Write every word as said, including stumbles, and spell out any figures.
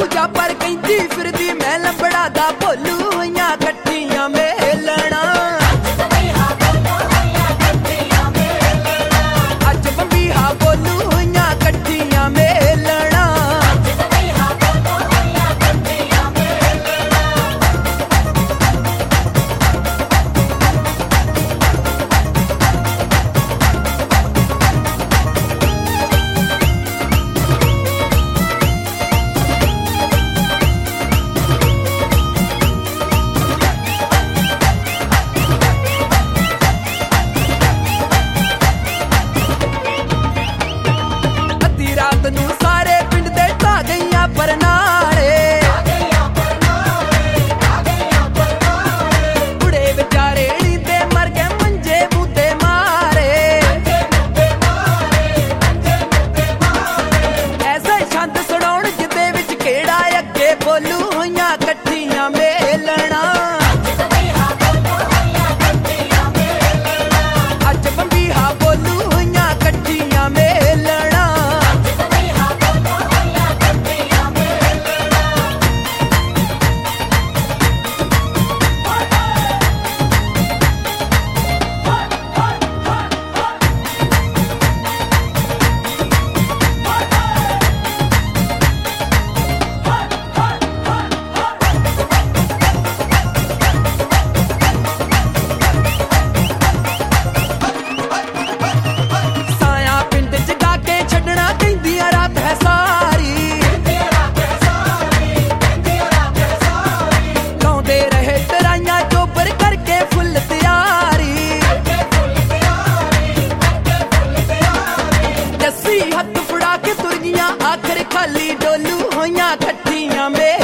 ਦੂਜਾ ਪਰ ਕਹਿੰਦੀ ਫਿਰਦੀ ਮੈਂ ਲੰਬੜਾ ਦਾ ਭੋਲੂ ਹੋਈਆਂ ਇਕੱਠੀਆਂ ਮੇਲਣਾ ਅੱਜ ਬੰਬੀਹਾ ਬੋਲੂ ਹੋਈਆਂ ਇਕੱਠੀਆਂ ਮੇਲਣਾ ਨੂੰ ਸਾਰੇ ਪਿੰਡ ਦੇ ਢਾ ਗਈਆਂ ਪਰਨਾਲੇ ਬੁੜੇ ਵਿਚਾਰੇ ਨੀਂਦੇ ਮਰ ਗਏ ਮੰਜੇ ਬੂਤੇ ਮਾਰੇ ਐਸਾ ਛੰਦ ਸੁਣਾਉਣ ਜਿਹਦੇ ਵਿੱਚ ਕਿਹੜਾ ਅੱਗੇ ਬੋਲੂ ਹੋਈਆਂ ਇਕੱਠੀਆਂ ਮੇਲਣਾ ਅੱਜ ਬੰਬੀਹਾ ਬੋਲੂ ਹੋਈਆਂ ਇਕੱਠੀਆਂ ਮੇਲਣਾ ਹੱਥ ਫੜਾ ਕੇ ਤੁਰ ਗਈਆਂ ਆਖਰ ਖਾਲੀ ਡੋਲੂ ਹੋਈਆਂ ਇਕੱਠੀਆਂ ਮੇ